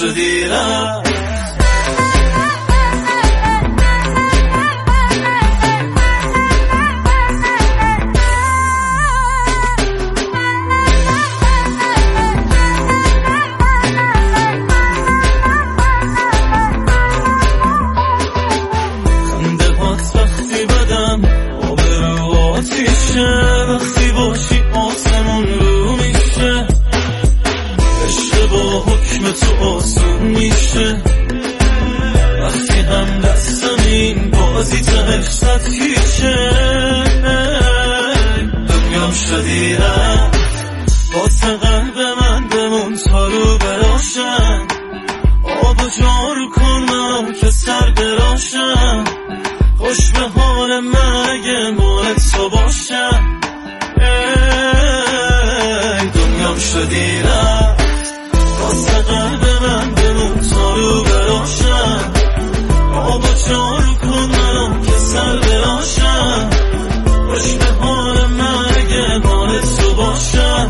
شدی رفت. وقتی باشی آسمون رو میشه، عشق با حکم تو آسون میشه. وقتی هم دستم این بازی تهش صد کیشه، دنیام شدی رفت. واسه قلب من بمون تا رو براشم، آب و جارو کنم که سر براشم. خوش به حال من اگه مال تو باشم. ای دنیام شدی رفت. واسه قلب من بمون تا رو براشم، آب و جارو کنم که سر براشم. خوش به حال من اگه مال تو باشم.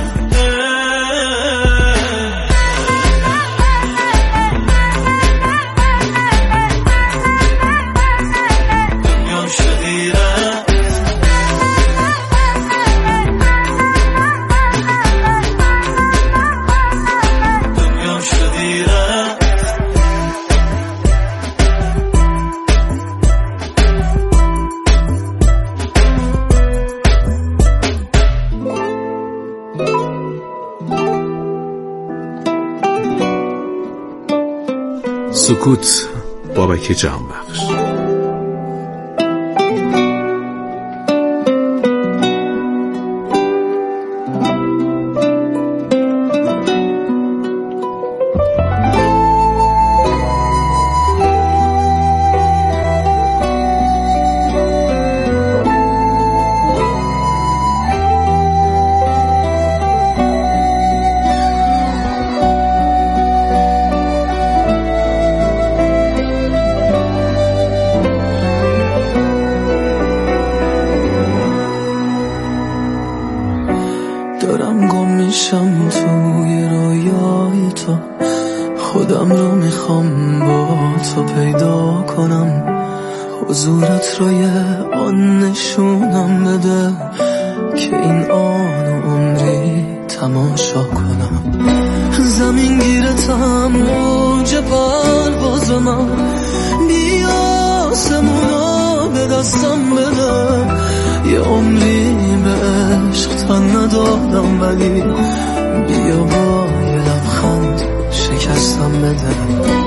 سکوت، بابک جهانبخش. دارم گم میشم توی رویای تو، خودم رو میخوام با تو پیدا کنم. حضورت رو یه آن نشونم بده که این آن عمری تماشا کنم. زمین گیرتم موج پرواز من، بیا آسمونا به دستم بده. یه عمری به عشق تن ندادم، ولی بیا با یه لبخند شکستم بده.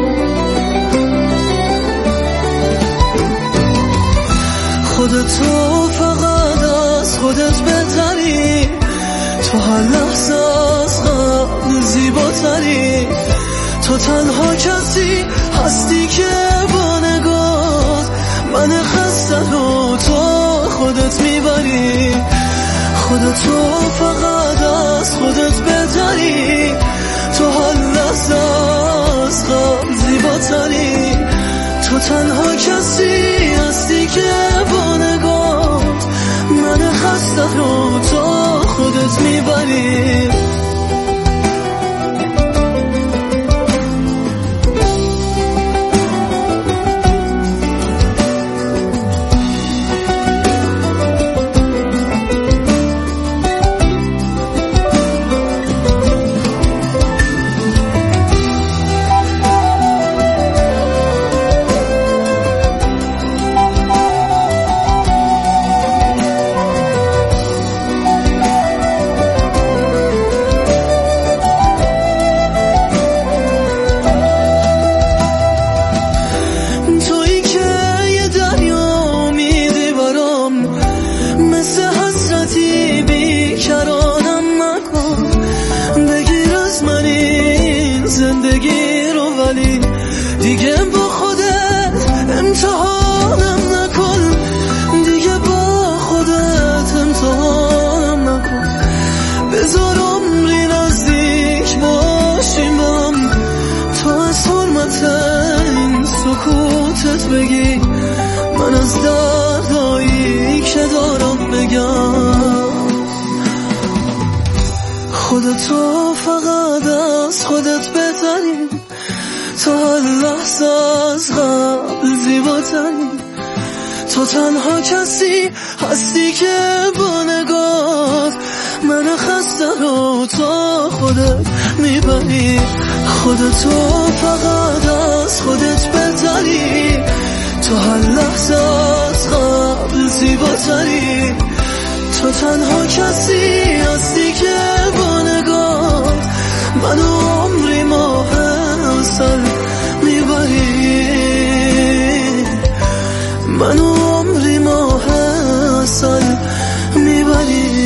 خودتو فقط از خودت بهتری، تو هر لحظه از قبل زیباتری. تو تنها کسی هستی که با نگات من خسته رو تو خودت میبری. خودتو فقط از خودت بهتری، تو هر لحظه از قبل زیباتری. تو تنها کسی هستی که با نگات من خسته رو تو خودت میبری. زندگی رو ولی دیگه با خودت امتحانم نکن. دیگه با خودت امتحانم نکن. بذار عمری نزدیک باشیم با هم، تو از حرمت این سکوتت بگی. من از دردایی که دارم بگم. خودتو فقط از خودت بهتری، تو هر لحظه از قبل زیباتری، تو تنها کسی هستی که با نگات من خسته رو تو خودت میبری. خودتو فقط از خودت بهتری، تو هر لحظه از قبل زیباتری، تو تنها کسی هستی که با نگات منو عمری ماه سر میبری، منو عمری ماه سر میبری.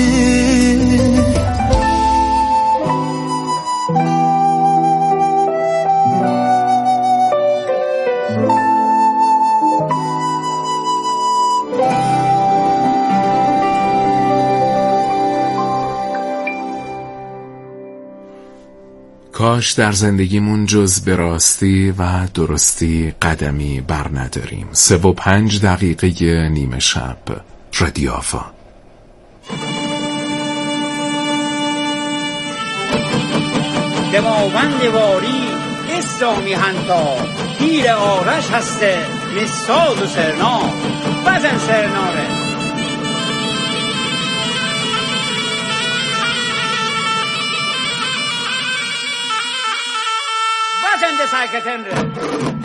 کاش در زندگیمون جز به راستی و درستی قدمی بر نداریم. 3:05 دقیقه نیمه شب. رادیو آفا. دماوند واری اسلامی هنتا پیر آرش هسته نساز و سرنا بزن سرناره بزن ده ساکتن ره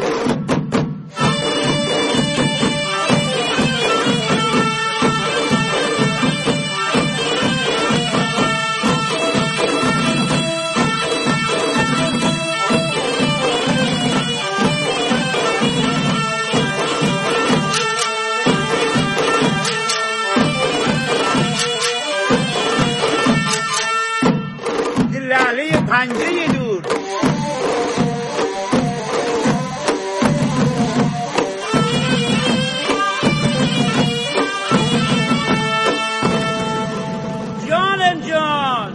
پنجه دور جانم جان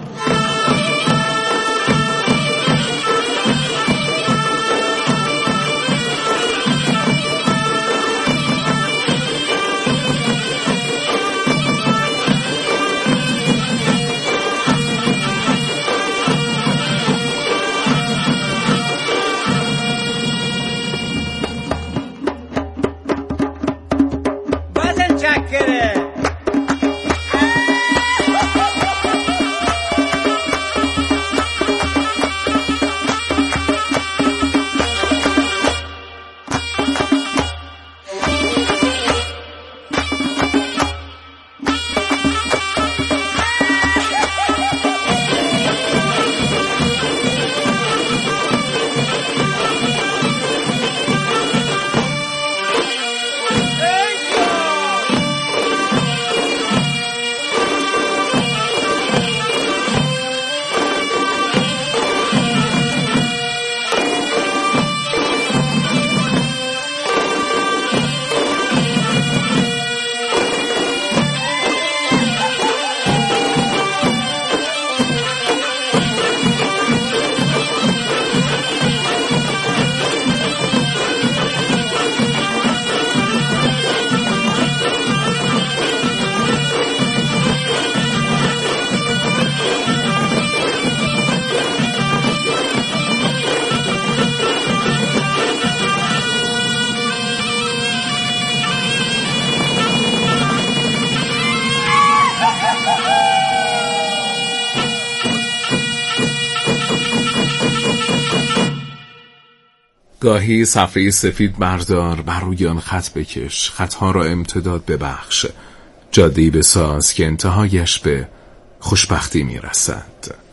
گاهی صفحه سفید بردار، بر روی آن خط بکش، خطها را امتداد ببخش، جاده‌ای بساز که انتهایش به خوشبختی میرسد.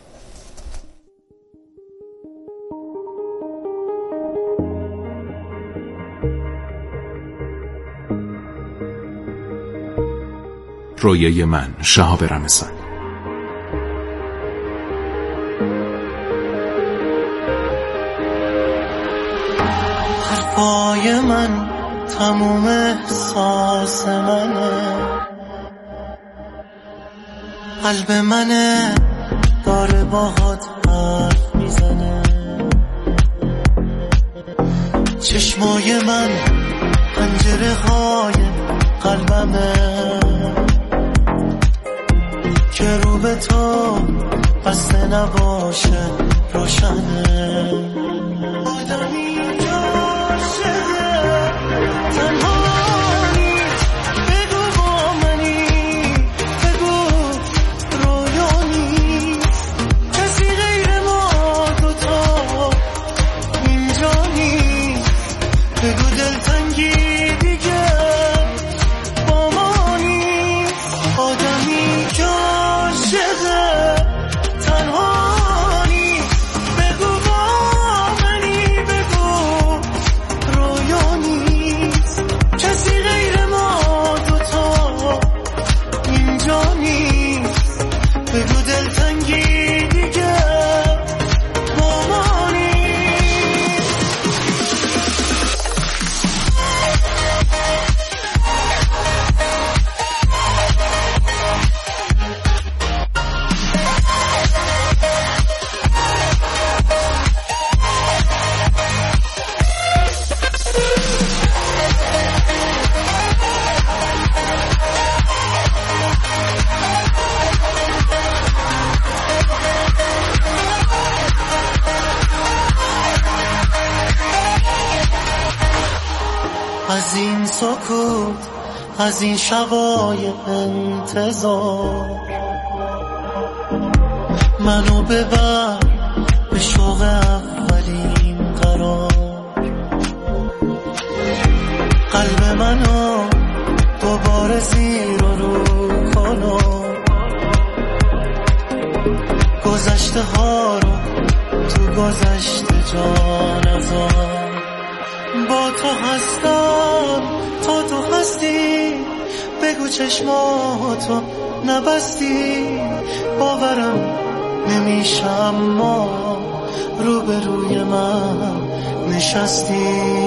رویای من، شهاب رمضان. حرفای من تموم احساس منه، قلب منه داره باهات حرف میزنه، چشمای من پنجره های قلبمه که رو به تو بسته نباشه روشنه. آدمی سکوت از این شبای انتظار منو ببر به شوق اولین قرار قلب منو دوباره زیر و رو کنو گذشته ها رو تو گذشته جا نذار با تو هستم تا تو هستی بگو چشماتو نبستی باورم نمیشه اما روبروی من نشستی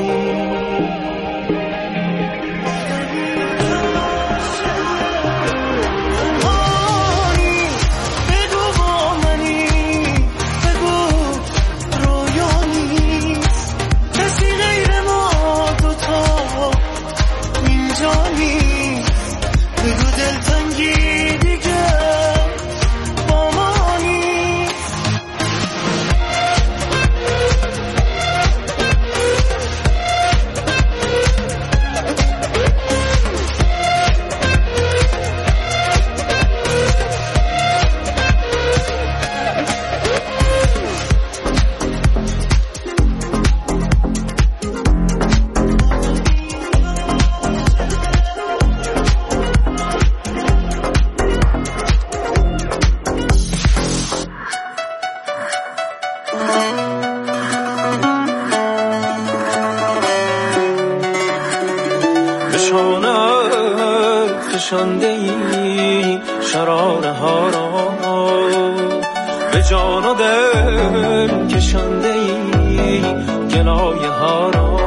کشانده‌ای شراره ها را به جان و دل کشانده‌ای گلایه ها را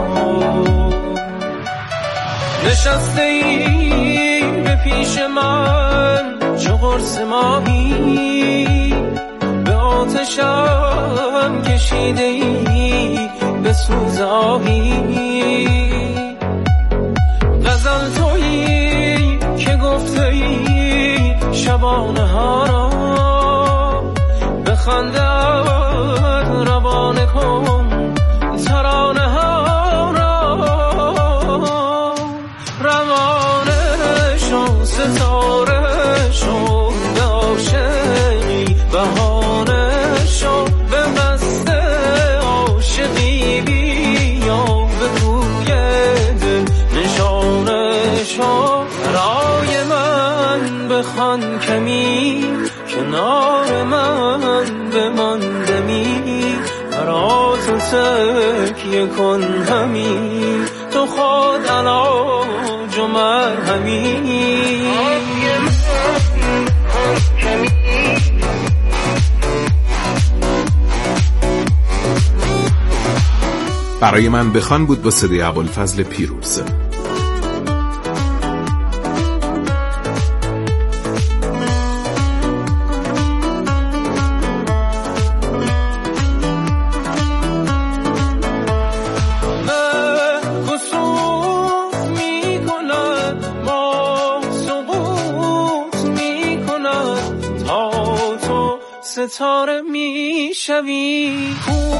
نشسته‌ای به پیش من چو قرص ماهی به آتشم کشیده‌ای به سوز آهی غزل تویی که گفته ای شبانه ها را به خندت روانه کن ترانه ها را روانه شو ستاره شو به عاشقی بهانه شو به قصد عاشقی بیا به کوی دل نشانه شو برای من بخوان کمی کنار من بماندمی برا تو تکیه کن همی تو خود علاج و مرهمی برای من بخوان بود با صدای ابوالفضل پیروز. ستاره می شوی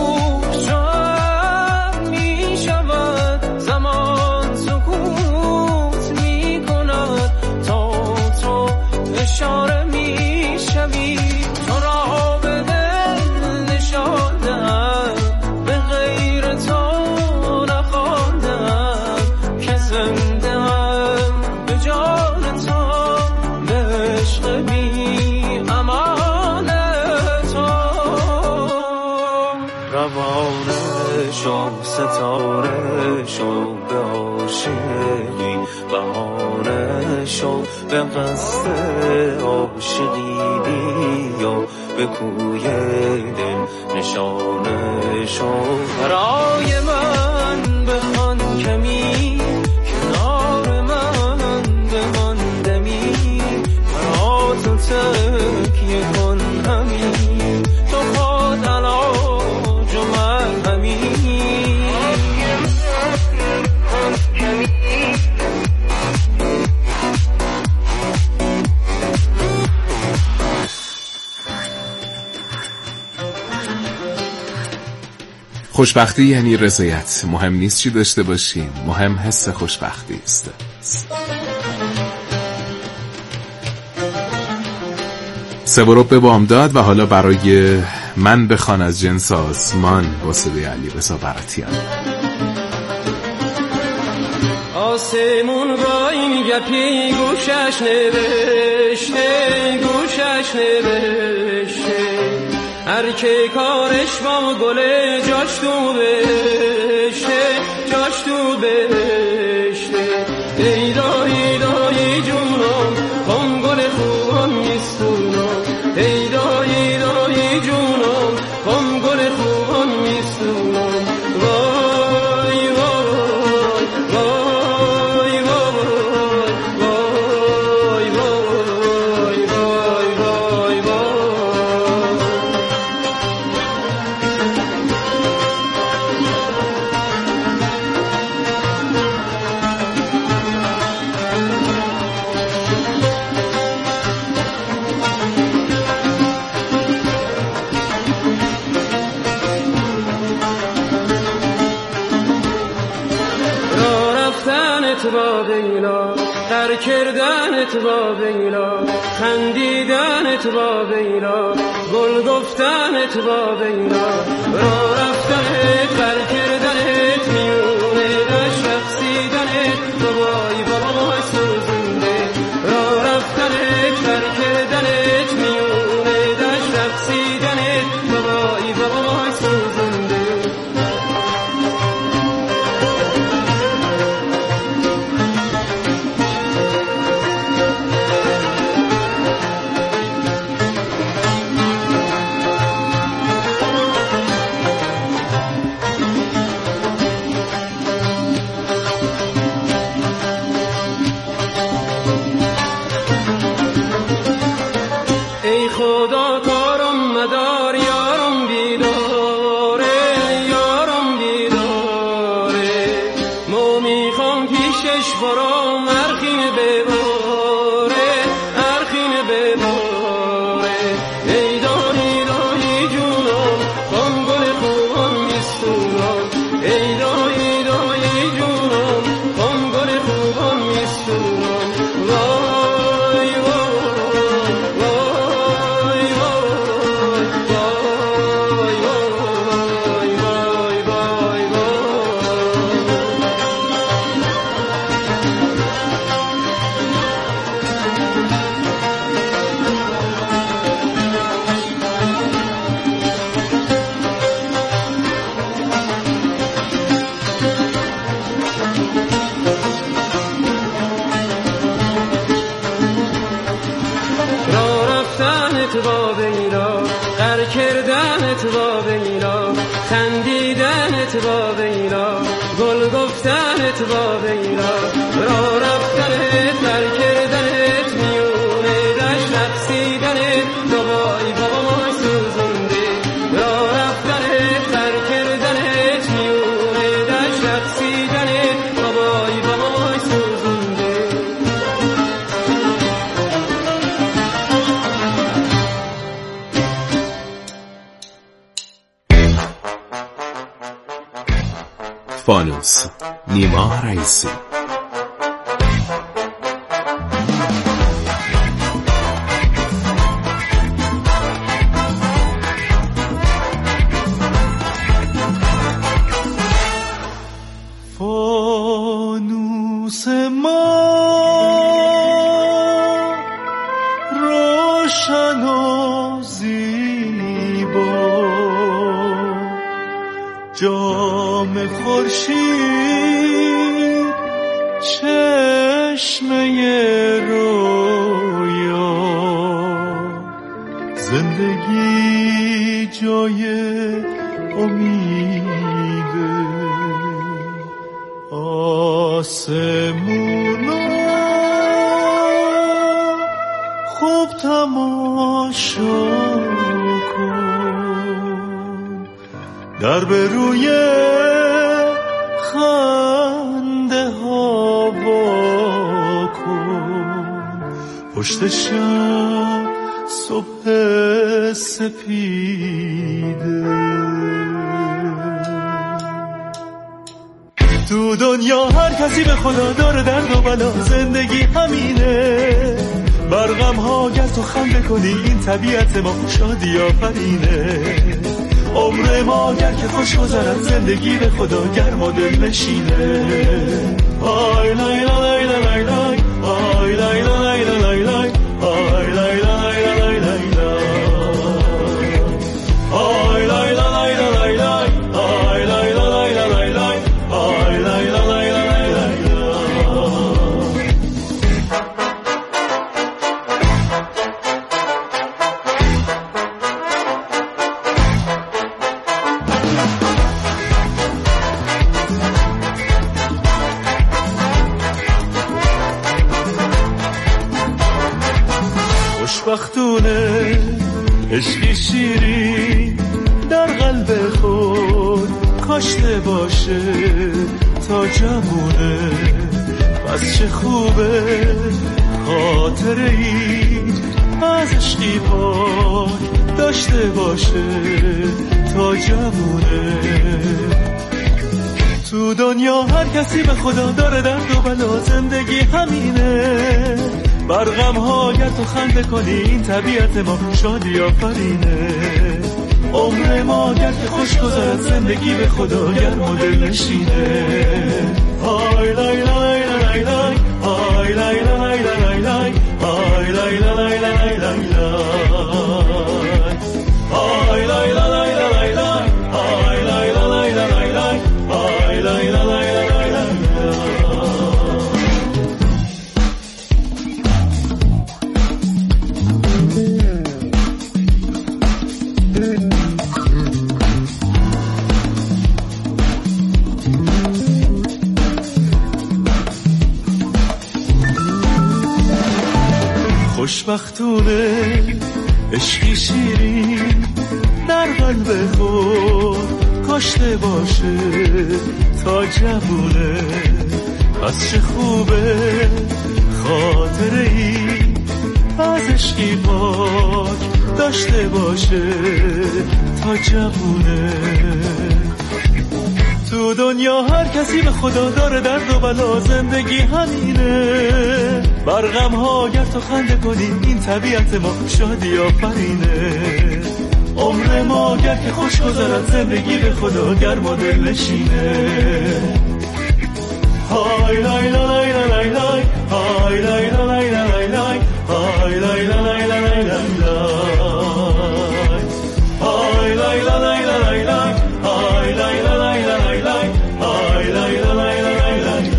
خوشم می شود زمان سکوت می کند تا تو اشاره می شوی تو را به دل نشاندم به غیر تو نخواندم که زنده هم به جان تو به عشق بی امان روانه شو ستاره شو به عاشقی بهانه شو به قصد عاشقی بیا به کوی دل نشانه شو برای من بخوان کمی کنار من بماندمی برا تو تکیه کن همی تو خود علاج و مرهمی خوشبختی یعنی رضایت. مهم نیست چی داشته باشیم، مهم حس خوشبختی است. سبروب به بامداد و حالا برای من بخوان از جنس آسمان با صدای علیرضا براتیان. آسمون با این گپی گوشش نوشته، گوشش نوشته، هر که کارش با گله جاش تو بهشته، جاش تو بهشته. ایدای دای جونم هم گل خوبم میستونم، ایدای دای جونم هم گل خوبم میستونم. وای وای وای وای وای وای وای وای. با بینا در کردنت با بینا، خندیدنت با بینا، گل گفتنت با بینا، را رفتنت در کردنت میونه دشت رقصیدنت بابای بابای سوزنده، را رفتنت در کردنت میونه دشت رقصیدنت بابای بابای سوزنده. ای خدا کارم مدار یارم بیداره، یارم بیداره، ما میخوام پیشش برام ارخین بباره، ارخین بباره. ای دایی دایی جونم هم گل خوبم میستونم، ای دایی دایی جونم هم گل خوبم میستونم. وای با بینا در کردنت با بینا، خندیدنت با بینا، گل گفتنت با بینا، را رفتنت در کردنت میونه دشت رقصیدنت بابای بابای سوزنده، را رفتنت در کردنت میونه دشت رقصیدنت بابای بابای سوزنده. فانوس، نیما رئیسی. فانوس ما روشن و زیبا، جام خورشید چشمه رویا، زندگی جای امیده، آسمونا خوب تماشا کن، در به روی خنده ها با کن، پشت شب صبح سپیده. تو دنیا هر کسی به خدا داره درد و بلا، زندگی همینه. بر غم ها گر تو خنده کنی این طبیعت ما، شادی آفرینه. عمر ما گر که خوش گذرد، زندگی به خدا گرم و دل نشینه. آی لای لای لای لای، آی لای لای لای لای، آی لای لای لای لای، آی لای لای لای لای، آی لای لای لای لای، آی لای لای لای لای. خوشبختونه عشقی شیری در قلب خود کاشته باشه تا جوونه. پس چه خوبه خاطره ای از عشقی پاک داشته باشه تا جوونه. تو دنیا هر کسی به خدا داره درد و بلا، زندگی همینه. بر غم ها گر تو خنده کنی این طبیعت ما، شادی آفرینه. عمر ما گر که خوش گذرد، زندگی به خدا گرم و دل نشینه. آی لای لای لای لای، آی لای لای لای لای، آی لای لای لای لای، آی لای لای لای لای، آی لای لای لای لای، آی لای لای لای. خوشبختونه عشقی شیری در قلب خود کاشته باشه تا جوونه. پس چه خوبه خاطره ای از عشقی پاک داشته باشه تا جوونه. تو دنیا هر کسی به خدا داره درد و بلا، زندگی همینه. بر غم ها گر تو خنده کنی این طبیعت ما، شادی آفرینه. عمر ما گر که خوش گذرد، زندگی به خدا گرم و دل نشینه. های لای لای لای لای، های لای لای لای لای، های لای لای لای لای، های لای لای لای لای، های لای لای لای لای، های لای لای لای لای.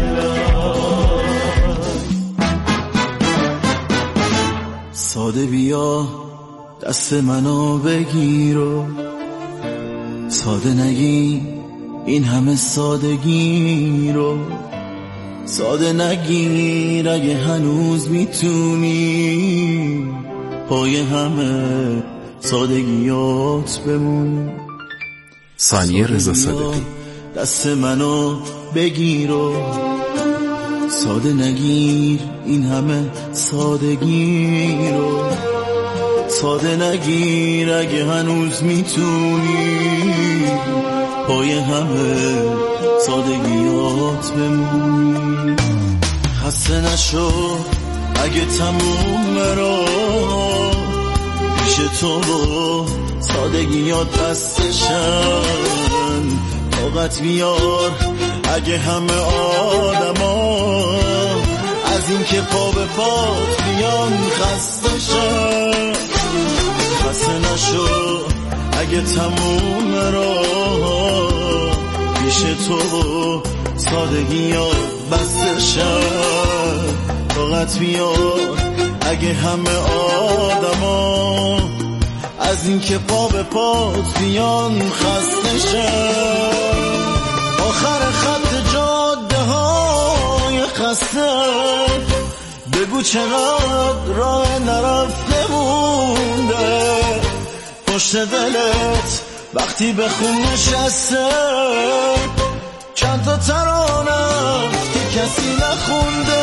ساده بیا دست منو بگیر و ساده نگی این همه سادگی رو. ساده نگیر اگه هنوز میتونی، پای همه سادگیات بمون. ثانیه رضا صادقی. دست منو بگیر و ساده نگیر این همه سادگی رو. ساده نگیر اگه هنوز میتونی، پای همه سادگیات بمون. خسته نشو اگه تموم را پیش تو با سادگیات بستشن. طاقت بیار اگه همه آدما از این که پا به پات بیان خسته شن. خسته نشو اگه تموم را پیش تو سادگیات بستشن. طاقت بیار اگه همه آدما از این که پا به پات بیان خسته شن. آخر خط جاده های خسته بگو چقدر راه نرفته مونده. پشت دلت وقتی به خون نشسته چند تا ترانه که کسی نخونده.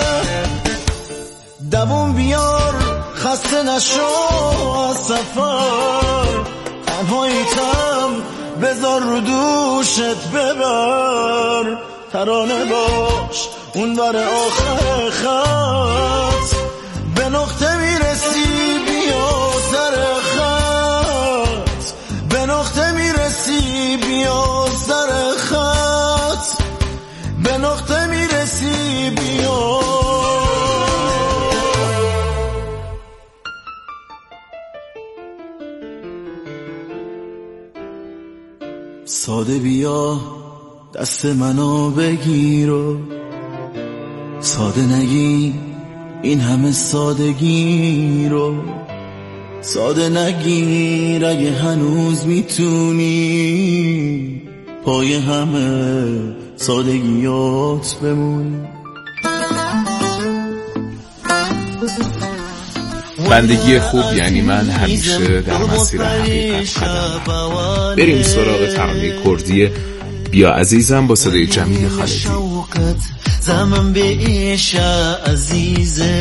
دووم بیار خسته نشو از سفر، تنهاییتم بذار رو دوشت ببر. ترانه باش اون بر آخر خط، به نقطه میرسی بیا سر خط، به نقطه میرسی بیا سر خط، به نقطه میرسی بیا. ساده بیا دست منو بگیر و ساده نگی این همه سادگی رو، ساده نگیر اگه هنوز میتونی پای همه سادگیات بمونی. بندگی خوب یعنی من همیشه در مسیر حقیقت قدمم. بریم سراغ ترانه کردی بیا عزیزم با صدای جمیل خالدی. زمان به ایشا عزیزه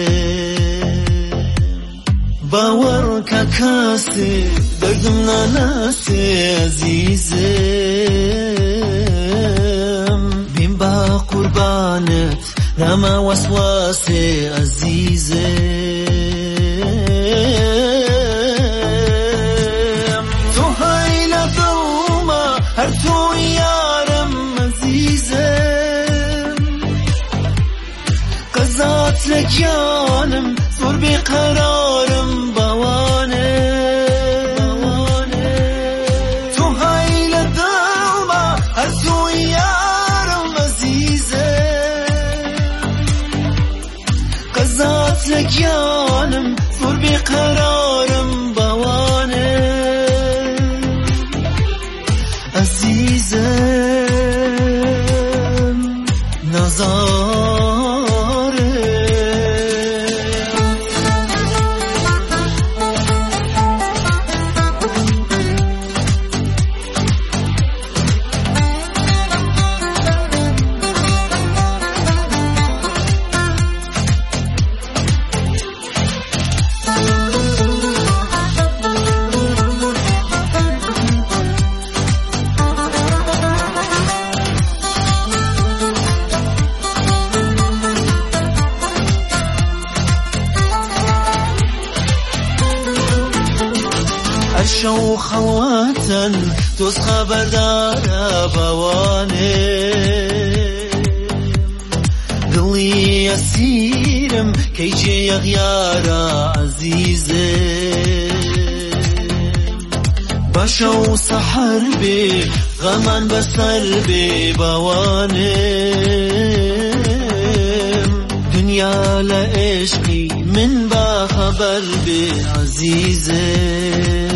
باور که کسی دردم نناسی عزیزه بیم با قربانت نما وسواسی عزیزه تو هایل دوما هر تو یارم عزیزه قضات لك جانم صور بقرارم بوانه تو هاي لدوما هر تو يارم عزيزه قضات لك جانم صور بقرارم بوانه عزيزه نظر شو خواتن توز خبردار بوانه دلی اسیرم کی چه یغیارا عزیزه باشو سحر بی غمان بسر بی بوانه دنیا لعشقی من با خبر بی عزیزه